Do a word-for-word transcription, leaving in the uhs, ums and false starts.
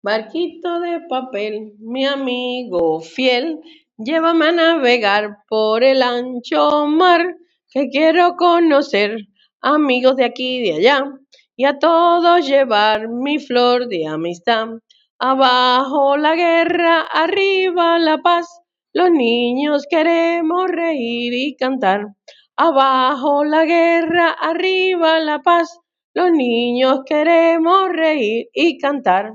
Barquito de papel, mi amigo fiel, llévame a navegar por el ancho mar, que quiero conocer amigos de aquí y de allá, y a todos llevar mi flor de amistad. Abajo la guerra, arriba la paz, los niños queremos reír y cantar. Abajo la guerra, arriba la paz, los niños queremos reír y cantar.